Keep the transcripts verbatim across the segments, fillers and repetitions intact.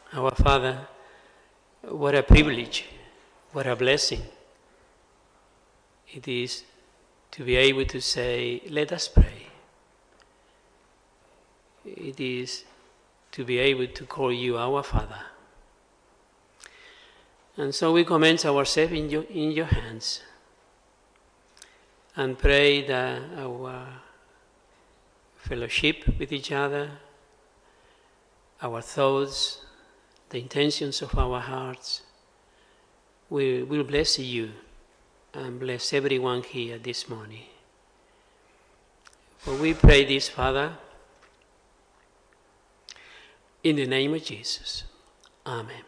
Our Father, what a privilege, what a blessing it is to be able to say, let us pray. It is to be able to call you our Father. And so we commend ourselves in your, in your hands and pray that our fellowship with each other, our thoughts, the intentions of our hearts, we will bless you and bless everyone here this morning. For we pray this, Father, in the name of Jesus. Amen.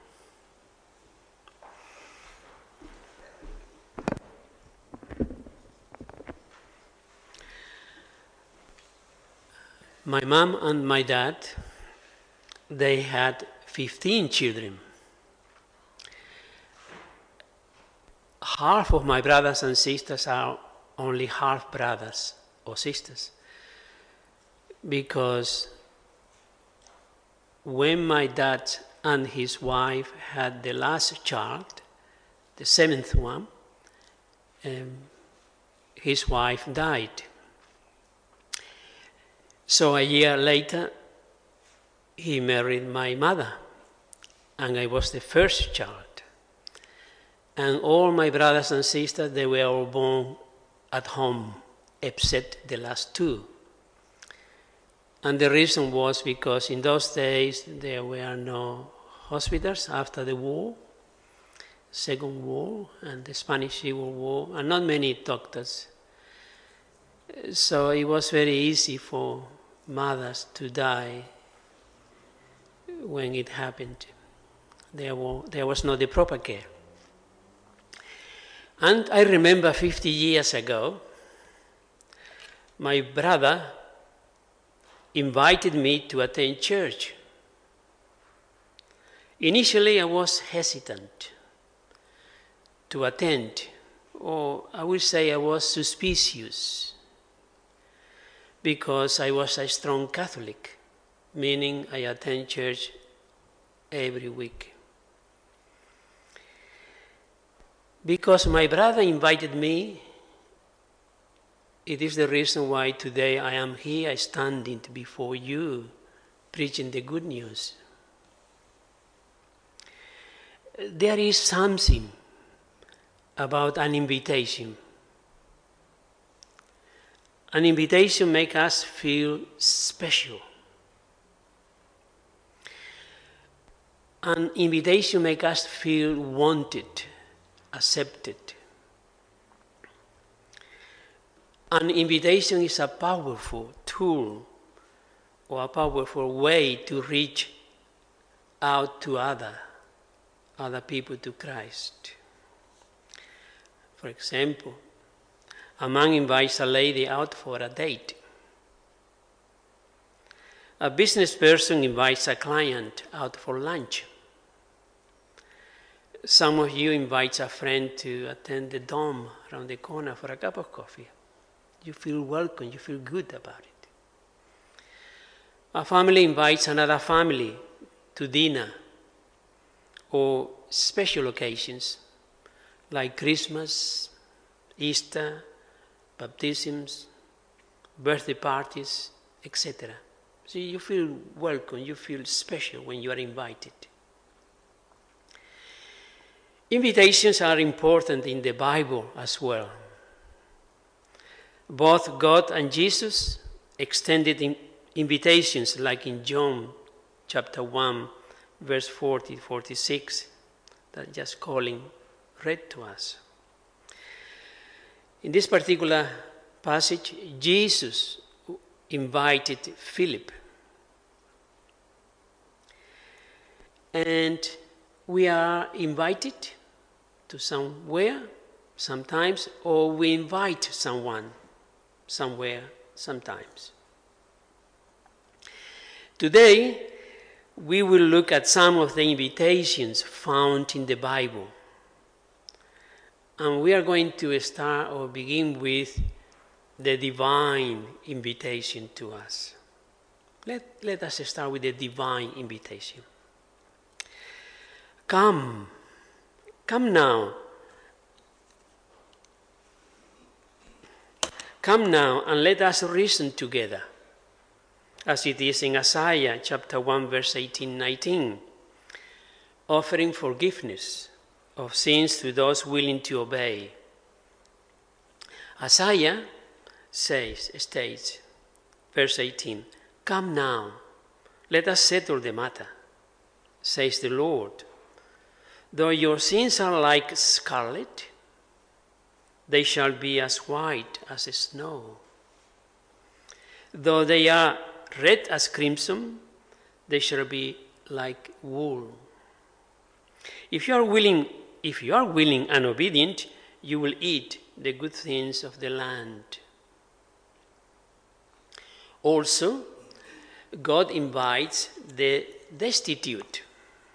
My mom and my dad, they had fifteen children. Half of my brothers and sisters are only half brothers or sisters, because when my dad and his wife had the last child, the seventh one, um, his wife died. So a year later, he married my mother, and I was the first child. And all my brothers and sisters, they were all born at home, except the last two. And the reason was because in those days there were no hospitals after the war, Second War, and the Spanish Civil War, and not many doctors. So it was very easy for mothers to die when it happened. There, were, there was not the proper care. And I remember fifty years ago, my brother invited me to attend church. Initially, I was hesitant to attend, or I would say I was suspicious, because I was a strong Catholic, meaning I attend church every week. Because my brother invited me, it is the reason why today I am here standing before you, preaching the good news. There is something about an invitation. An invitation makes us feel special. An invitation makes us feel wanted, accepted. An invitation is a powerful tool or a powerful way to reach out to other, other people to Christ. For example, a man invites a lady out for a date. A business person invites a client out for lunch. Some of you invite a friend to attend the Dome around the corner for a cup of coffee. You feel welcome, you feel good about it. A family invites another family to dinner or special occasions like Christmas, Easter, baptisms, birthday parties, et cetera. So you feel welcome, you feel special when you are invited. Invitations are important in the Bible as well. Both God and Jesus extended in invitations, like in John chapter one, verse forty, forty-six, that just Colin read to us. In this particular passage, Jesus invited Philip. And we are invited to somewhere, sometimes, or we invite someone somewhere, sometimes. Today, we will look at some of the invitations found in the Bible. And we are going to start or begin with the divine invitation to us. Let, let us start with the divine invitation. Come, come now. Come now and let us reason together, as it is in Isaiah chapter one, verse eighteen, nineteen, offering forgiveness of sins to those willing to obey. Isaiah says, states, verse eighteen, come now, let us settle the matter, says the Lord. Though your sins are like scarlet, they shall be as white as snow. Though they are red as crimson, they shall be like wool. If you are willing, if you are willing and obedient, you will eat the good things of the land. Also, God invites the destitute,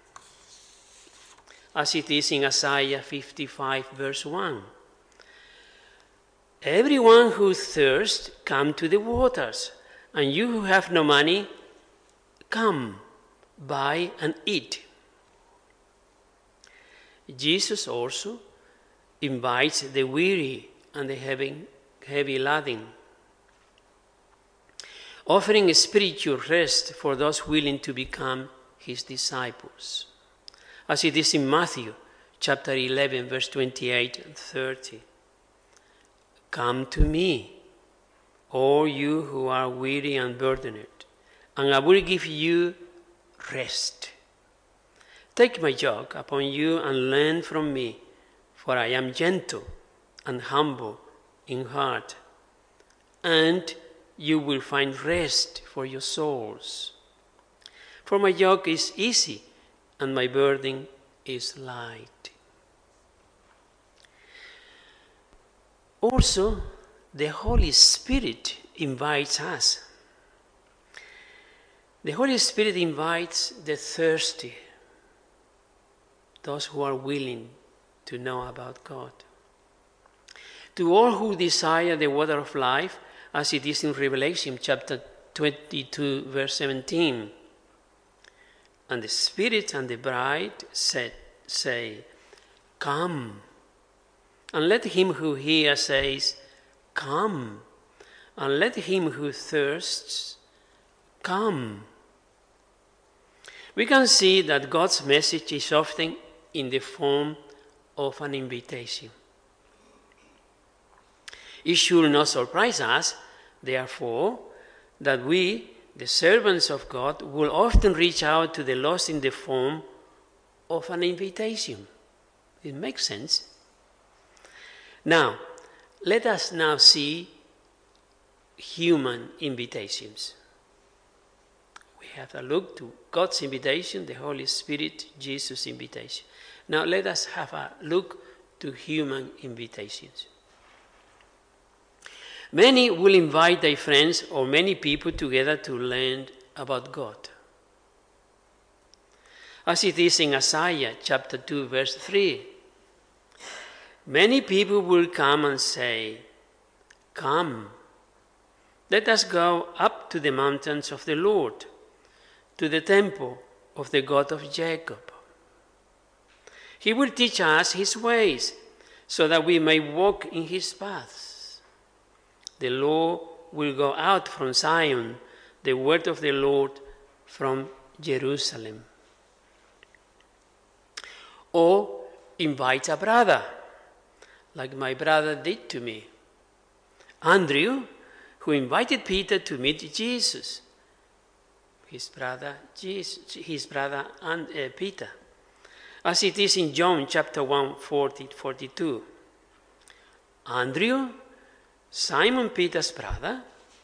as it is in Isaiah fifty-five, verse one. Everyone who thirsts, come to the waters, and you who have no money, come, buy and eat. Jesus also invites the weary and the heavy, heavy laden, offering a spiritual rest for those willing to become his disciples, as it is in Matthew chapter eleven, verse twenty-eight and thirty. Come to me, all you who are weary and burdened, and I will give you rest. Take my yoke upon you and learn from me, for I am gentle and humble in heart, and you will find rest for your souls. For my yoke is easy and my burden is light. Also, the Holy Spirit invites us. The Holy Spirit invites the thirsty, those who are willing to know about God. To all who desire the water of life, as it is in Revelation chapter twenty-two, verse seventeen. And the Spirit and the bride said, say, come. And let him who hears says, come. And let him who thirsts, come. We can see that God's message is often in the form of an invitation. It should not surprise us, therefore, that we, the servants of God, will often reach out to the lost in the form of an invitation. It makes sense. Now, let us now see human invitations. We have a look to God's invitation, the Holy Spirit, Jesus' invitation. Now let us have a look to human invitations. Many will invite their friends or many people together to learn about God. As it is in Isaiah chapter two, verse three. Many people will come and say, come, let us go up to the mountains of the Lord, to the temple of the God of Jacob. He will teach us his ways, so that we may walk in his paths. The law will go out from Zion, the word of the Lord from Jerusalem. Or invite a brother, like my brother did to me. Andrew, who invited Peter to meet Jesus. His brother, Jesus, his brother and uh, Peter. As it is in John chapter one, forty to forty-two. Andrew, Simon Peter's brother,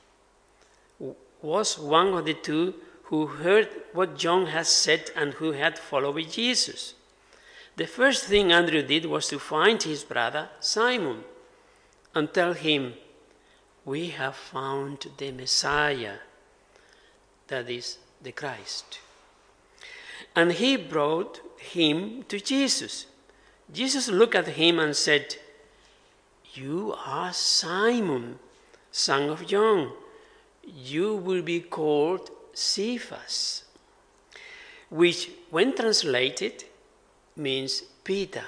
was one of the two who heard what John had said and who had followed Jesus. The first thing Andrew did was to find his brother Simon and tell him, we have found the Messiah, that is the Christ. And he brought him to Jesus. Jesus looked at him and said, you are Simon, son of John. You will be called Cephas, which when translated means Peter.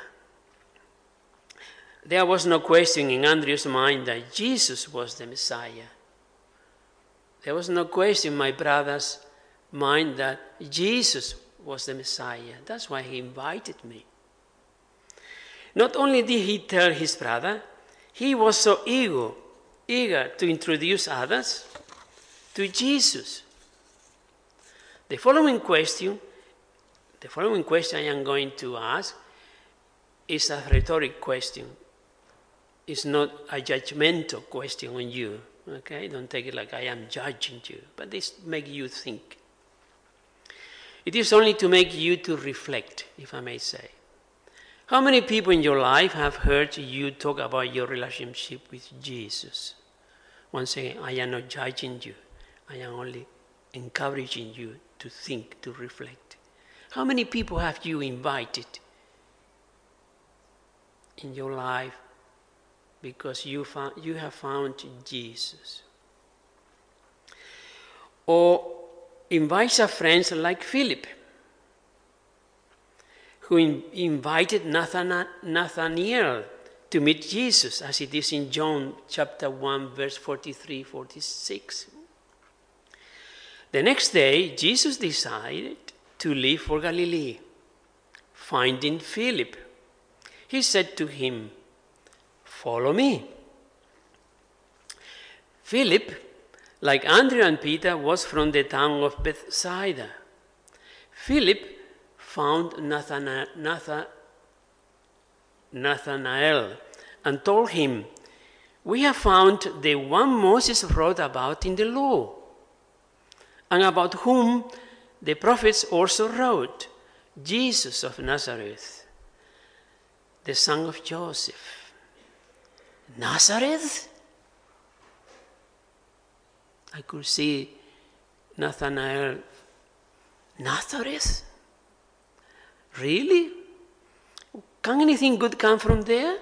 There was no question in Andrew's mind that Jesus was the Messiah. There was no question in my brother's mind that Jesus was the Messiah. That's why he invited me. Not only did he tell his brother, he was so eager, eager to introduce others to Jesus. The following question, the following question I am going to ask is a rhetoric question. It's not a judgmental question on you, okay? Don't take it like I am judging you, but this makes you think. It is only to make you to reflect, if I may say. How many people in your life have heard you talk about your relationship with Jesus? Once again, I am not judging you. I am only encouraging you to think, to reflect. How many people have you invited in your life because you found, you have found Jesus? Or invite a friend like Philip, who in, invited Nathana, Nathanael to meet Jesus, as it is in John chapter one, verse forty-three, forty-six. The next day, Jesus decided to leave for Galilee. Finding Philip, he said to him, "Follow me." Philip, like Andrew and Peter, was from the town of Bethsaida. Philip found Nathana, Natha, Nathanael and told him, "We have found the one Moses wrote about in the law, and about whom the prophets also wrote, Jesus of Nazareth, the son of Joseph." Nazareth? I could see Nathanael. Nazareth? Really? Can anything good come from there?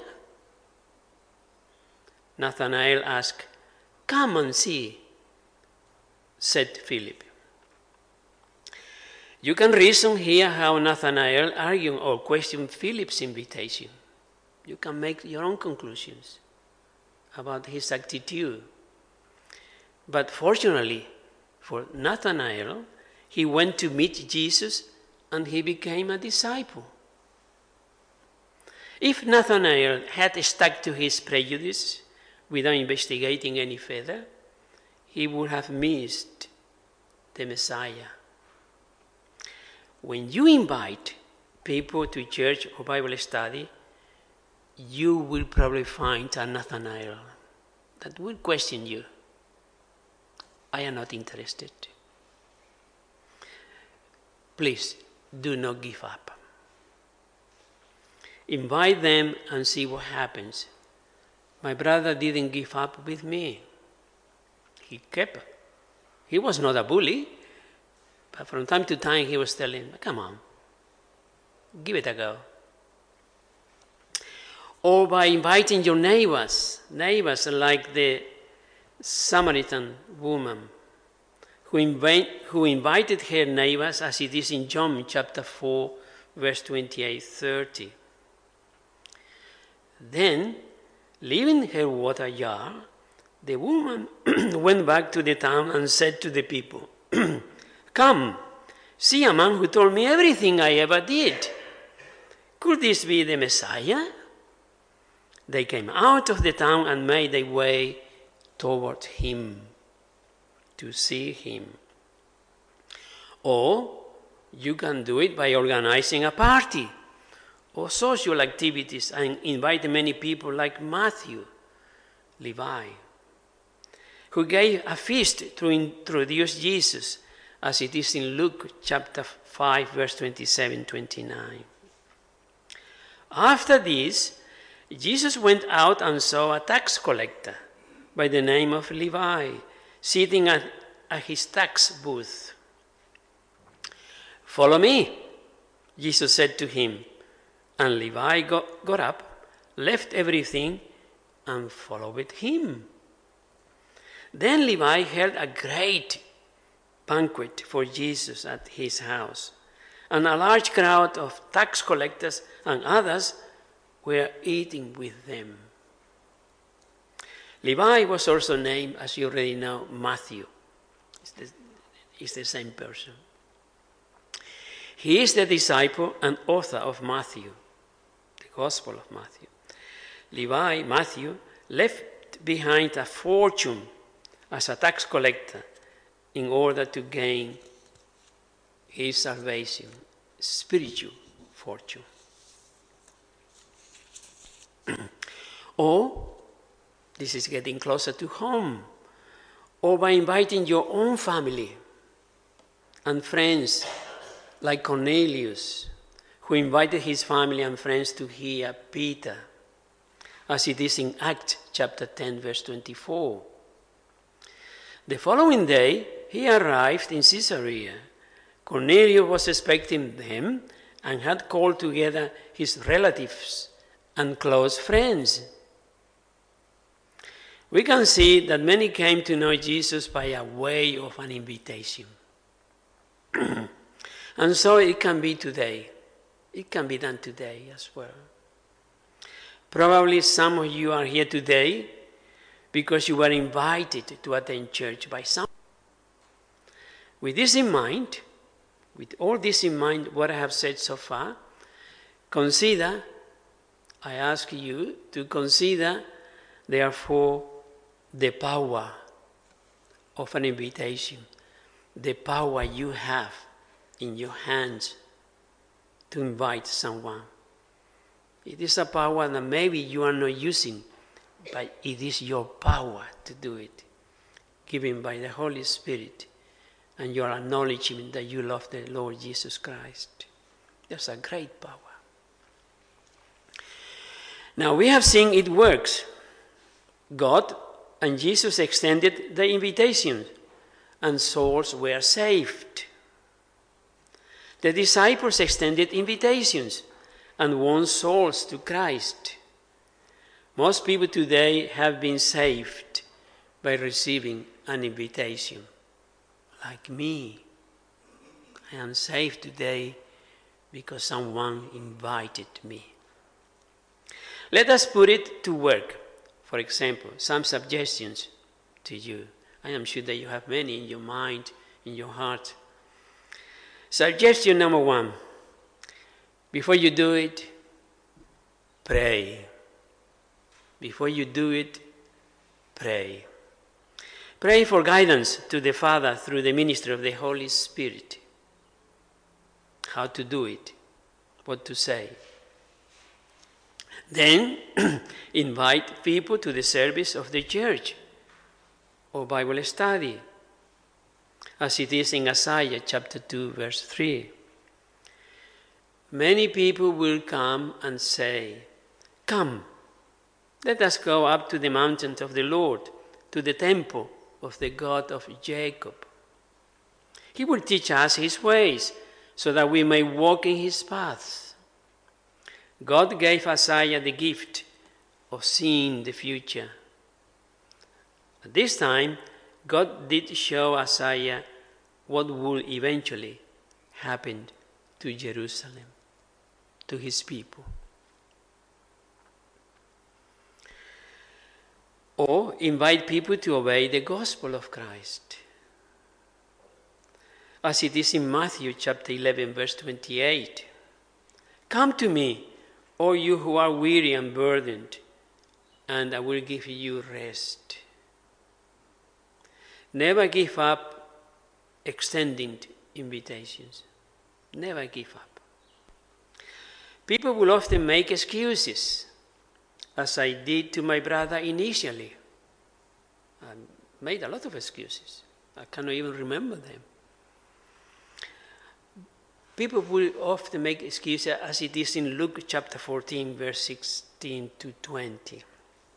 Nathanael asked, "Come and see," said Philip. You can reason here how Nathanael argued or questioned Philip's invitation. You can make your own conclusions about his attitude. But fortunately for Nathanael, he went to meet Jesus and he became a disciple. If Nathanael had stuck to his prejudice without investigating any further, he would have missed the Messiah. When you invite people to church or Bible study, you will probably find a Nathanael that will question you. I am not interested. Please, do not give up. Invite them and see what happens. My brother didn't give up with me. He kept. He was not a bully, but from time to time he was telling, "Come on, give it a go." Or by inviting your neighbors, neighbors like the Samaritan woman who, invite, who invited her neighbors, as it is in John chapter four, verse twenty-eight thirty. Then, leaving her water jar, the woman went back to the town and said to the people, "Come, see a man who told me everything I ever did. Could this be the Messiah?" They came out of the town and made their way toward him to see him. Or you can do it by organizing a party or social activities and invite many people like Matthew, Levi, who gave a feast to introduce Jesus, as it is in Luke chapter five, verse twenty-seven to twenty-nine. After this, Jesus went out and saw a tax collector by the name of Levi sitting at, at his tax booth. "Follow me," Jesus said to him. And Levi got, got up, left everything, and followed him. Then Levi held a great banquet for Jesus at his house, and a large crowd of tax collectors and others were eating with them. Levi was also named, as you already know, Matthew. It's the, it's the same person. He is the disciple and author of Matthew, the Gospel of Matthew. Levi, Matthew, left behind a fortune as a tax collector in order to gain his salvation, spiritual fortune. Or, this is getting closer to home, or by inviting your own family and friends, like Cornelius, who invited his family and friends to hear Peter, as it is in Acts chapter ten, verse twenty-four. The following day, he arrived in Caesarea. Cornelius was expecting them and had called together his relatives and close friends. We can see that many came to know Jesus by a way of an invitation. And so it can be today. It can be done today as well. Probably some of you are here today because you were invited to attend church by someone. With this in mind, with all this in mind, what I have said so far, consider, I ask you to consider, therefore, the power of an invitation, the power you have in your hands to invite someone. It is a power that maybe you are not using, but it is your power to do it, given by the Holy Spirit and your acknowledgement that you love the Lord Jesus Christ. There's a great power. Now we have seen it works. God and Jesus extended the invitation, and souls were saved. The disciples extended invitations and won souls to Christ. Most people today have been saved by receiving an invitation. Like me, I am saved today because someone invited me. Let us put it to work. For example, some suggestions to you. I am sure that you have many in your mind, in your heart. Suggestion number one. Before you do it, pray. Before you do it, pray. Pray for guidance to the Father through the ministry of the Holy Spirit. How to do it, what to say. Then invite people to the service of the church or Bible study, as it is in Isaiah chapter two, verse three. Many people will come and say, "Come, let us go up to the mountain of the Lord, to the temple of the God of Jacob. He will teach us his ways, so that we may walk in his paths." God gave Isaiah the gift of seeing the future. At this time, God did show Isaiah what would eventually happen to Jerusalem, to his people. Or invite people to obey the gospel of Christ. As it is in Matthew chapter eleven, verse twenty-eight. "Come to me, all you who are weary and burdened, and I will give you rest." Never give up extending invitations. Never give up. People will often make excuses, as I did to my brother initially. I made a lot of excuses. I cannot even remember them. People will often make excuses, as it is in Luke chapter fourteen, verse sixteen to twenty.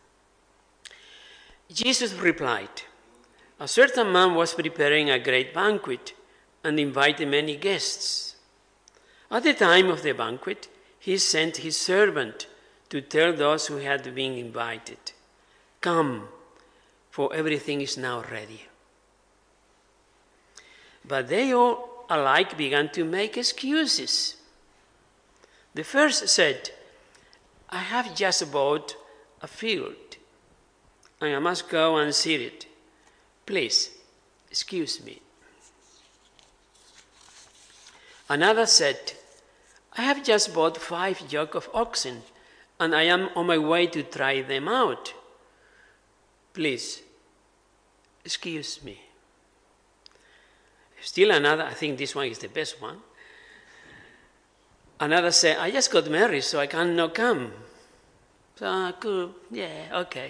Jesus replied, "A certain man was preparing a great banquet and invited many guests. At the time of the banquet, he sent his servant to tell those who had been invited, 'Come, for everything is now ready.' But they all alike began to make excuses. The first said, I have just bought a field, and I must go and see it. Please, excuse me. Another said, I have just bought five yoke of oxen, and I am on my way to try them out. Please, excuse me. Still another, I think this one is the best one. Another said, I just got married, so I cannot come. So, uh, cool, yeah, okay.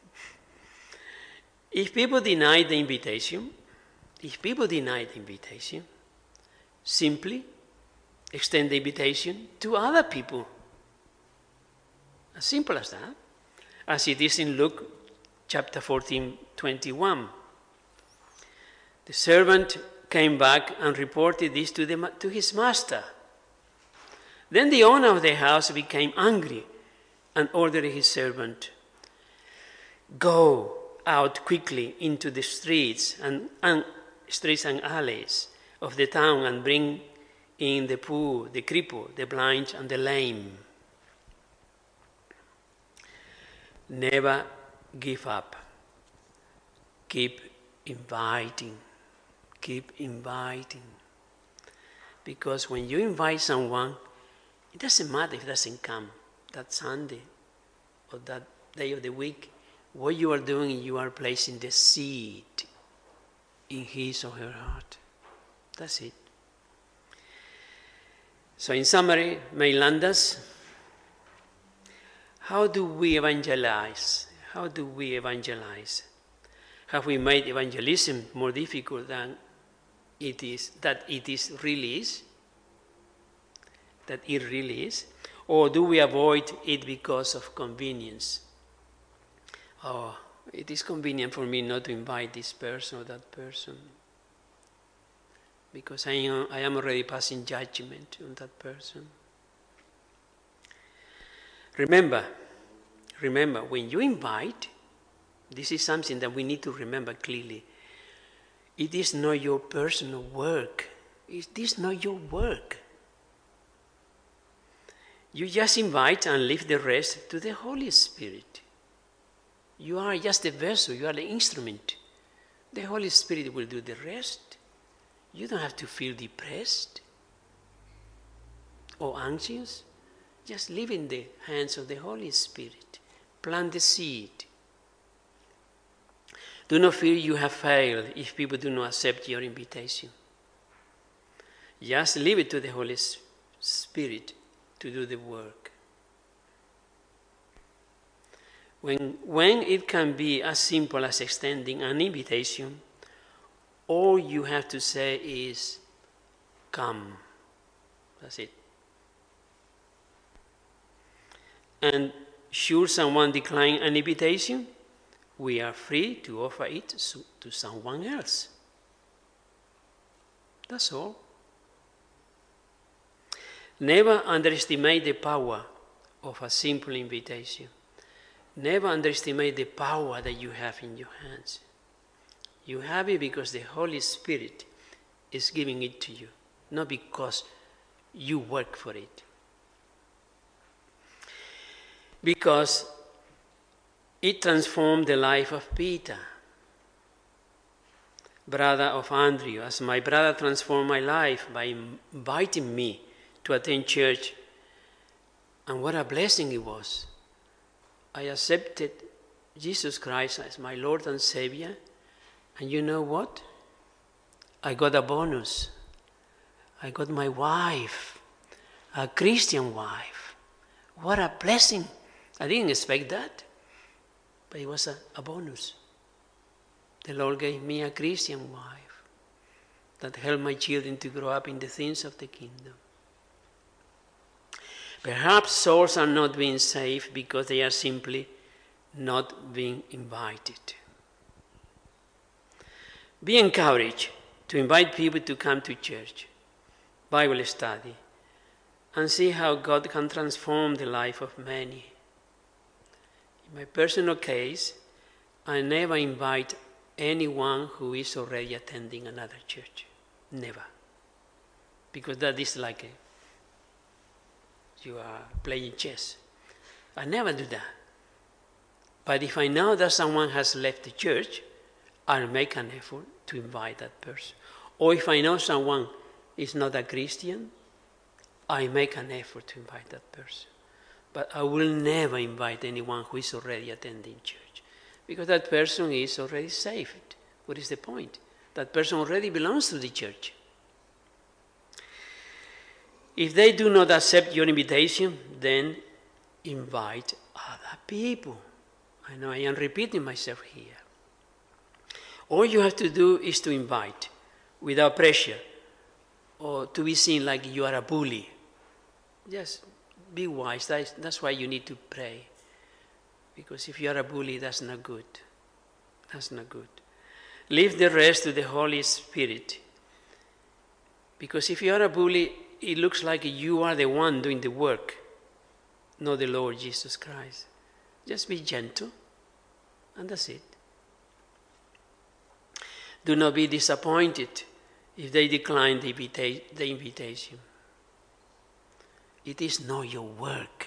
If people deny the invitation, if people deny the invitation, simply extend the invitation to other people. As simple as that. As it is in Luke chapter fourteen, twenty-one. The servant came back and reported this to, the, to his master. Then the owner of the house became angry and ordered his servant, go out quickly into the streets and, and streets and alleys of the town and bring in the poor, the crippled, the blind, and the lame. Never give up. Keep inviting. Keep inviting. Because when you invite someone, it doesn't matter if it doesn't come that Sunday or that day of the week. What you are doing, you are placing the seed in his or her heart. That's it. So in summary, Mainlanders, how do we evangelize? How do we evangelize? Have we made evangelism more difficult than it is, that it is really is? That it really is? Or do we avoid it because of convenience? Oh, it is convenient for me not to invite this person or that person because I am, I am already passing judgment on that person. Remember, remember, when you invite, this is something that we need to remember clearly. It is not your personal work. It is not your work. You just invite and leave the rest to the Holy Spirit. You are just the vessel, you are the instrument. The Holy Spirit will do the rest. You don't have to feel depressed or anxious. Just leave in the hands of the Holy Spirit. Plant the seed. Do not feel you have failed if people do not accept your invitation. Just leave it to the Holy Spirit to do the work. When, when it can be as simple as extending an invitation, all you have to say is, come. That's it. And should someone decline an invitation, we are free to offer it to someone else. That's all. Never underestimate the power of a simple invitation. Never underestimate the power that you have in your hands. You have it because the Holy Spirit is giving it to you, not because you work for it. Because it transformed the life of Peter, brother of Andrew, as my brother transformed my life by inviting me to attend church. And what a blessing it was. I accepted Jesus Christ as my Lord and Savior. And you know what? I got a bonus. I got my wife, a Christian wife. What a blessing. I didn't expect that. But it was a, a bonus. The Lord gave me a Christian wife that helped my children to grow up in the things of the kingdom. Perhaps souls are not being saved because they are simply not being invited. Be encouraged to invite people to come to church, Bible study, and see how God can transform the life of many. In my personal case, I never invite anyone who is already attending another church. Never. because that is like a, you are playing chess. I never do that. But if I know that someone has left the church, I'll make an effort to invite that person. Or if I know someone is not a Christian, I make an effort to invite that person. But I will never invite anyone who is already attending church, because that person is already saved. What is the point? That person already belongs to the church. If they do not accept your invitation, then invite other people. I know I am repeating myself here. All you have to do is to invite without pressure or to be seen like you are a bully. Just be wise. That is, that's why you need to pray. Because if you are a bully, that's not good. That's not good. Leave the rest to the Holy Spirit. Because if you are a bully, it looks like you are the one doing the work, not the Lord Jesus Christ. Just be gentle, and that's it. Do not be disappointed if they decline the, invita- the invitation. It is not your work.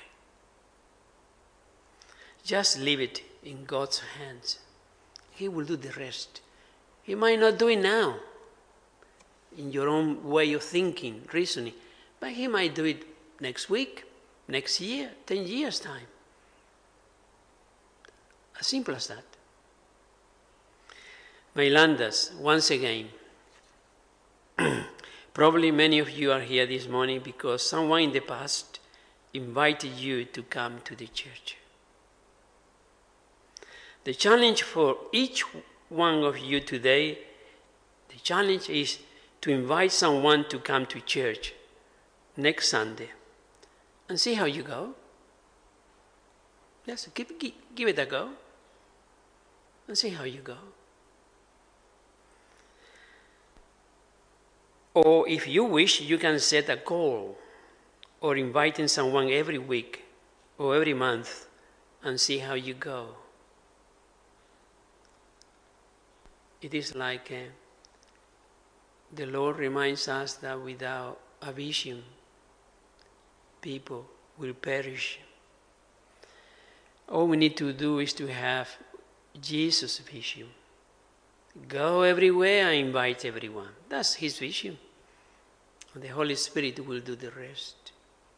Just leave it in God's hands. He will do the rest. He might not do it now, in your own way of thinking, reasoning, but he might do it next week, next year, ten years' time. As simple as that. Mailandas, once again, probably many of you are here this morning because someone in the past invited you to come to the church. The challenge for each one of you today, the challenge is to invite someone to come to church next Sunday and see how you go. Yes, give, give, give it a go and see how you go. Or if you wish, you can set a goal or inviting someone every week or every month and see how you go. It is like uh, the Lord reminds us that without a vision, people will perish. All we need to do is to have Jesus' vision. Go everywhere and invite everyone. That's his vision. And the Holy Spirit will do the rest.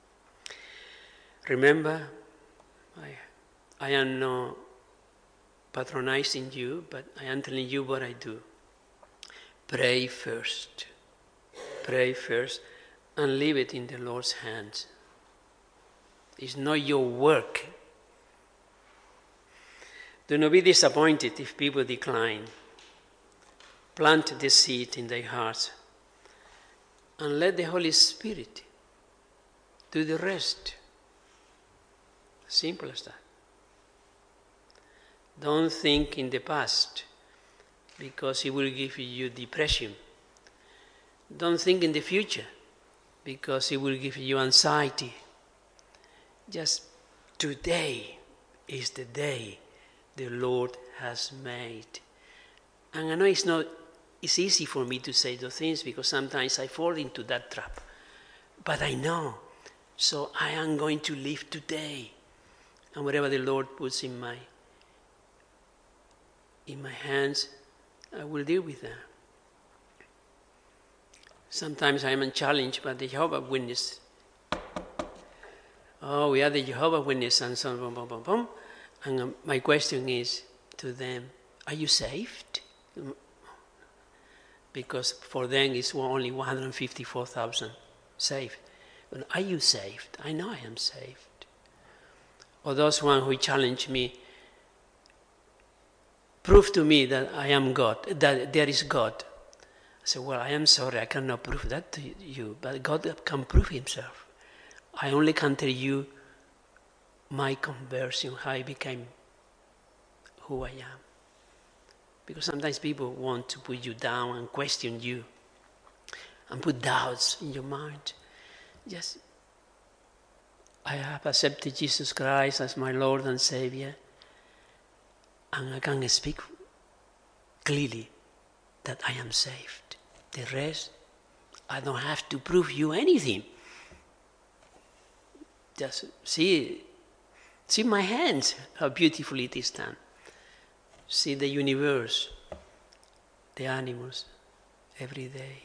Remember, I, I am not patronizing you, but I am telling you what I do. Pray first. Pray first and leave it in the Lord's hands. It's not your work. Do not be disappointed if people decline. Plant the seed in their hearts and let the Holy Spirit do the rest. Simple as that. Don't think in the past because it will give you depression. Don't think in the future because it will give you anxiety. Just today is the day the Lord has made. And I know it's not, it's easy for me to say those things because sometimes I fall into that trap. But I know. So I am going to live today. And whatever the Lord puts in my in my hands, I will deal with that. Sometimes I am challenged by the Jehovah's Witness. Oh, we are the Jehovah's Witness and so on, boom, boom, boom, boom. And um, my question is to them, are you saved? Because for them it's only one hundred fifty-four thousand saved. But are you saved? I know I am saved. Or those one who challenge me, prove to me that I am God, that there is God. I say, well, I am sorry, I cannot prove that to you, but God can prove himself. I only can tell you my conversion, how I became who I am. Because sometimes people want to put you down and question you and put doubts in your mind. Just, I have accepted Jesus Christ as my Lord and Savior, and I can speak clearly that I am saved. The rest, I don't have to prove you anything. Just see, see my hands, how beautifully it is done. See the universe, the animals, every day.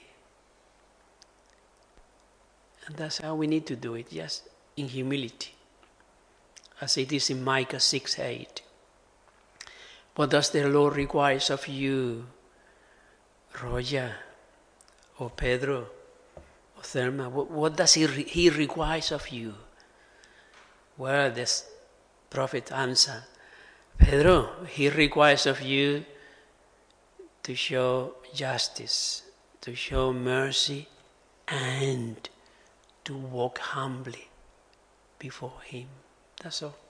And that's how we need to do it, just in humility. As it is in Micah six eight. What does the Lord require of you, Roya, or Pedro, or Thelma? What, what does he, re- he require of you? Well, this prophet answered, Pedro, he requires of you to show justice, to show mercy, and to walk humbly before him. That's all.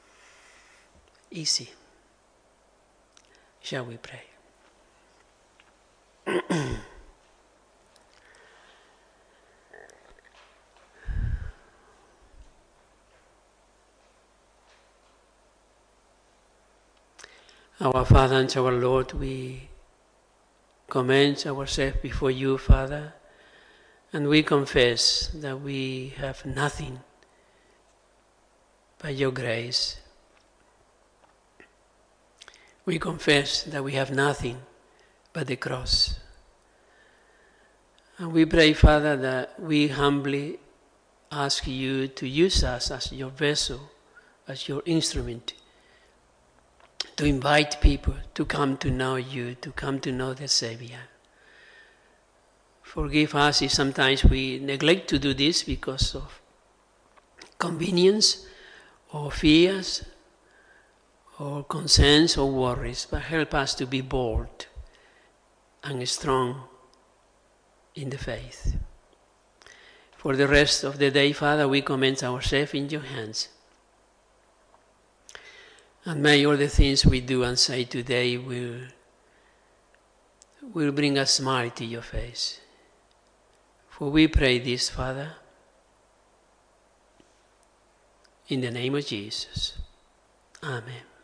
Easy. Shall we pray? Our Father and our Lord, we commend ourselves before you, Father, and we confess that we have nothing by your grace. We confess that we have nothing but the cross. And we pray, Father, that we humbly ask you to use us as your vessel, as your instrument, to invite people to come to know you, to come to know the Savior. Forgive us if sometimes we neglect to do this because of convenience or fears or concerns or worries, but help us to be bold and strong in the faith. For the rest of the day, Father, we commend ourselves in your hands. And may all the things we do and say today will, will bring a smile to your face. For we pray this, Father, in the name of Jesus. Amen.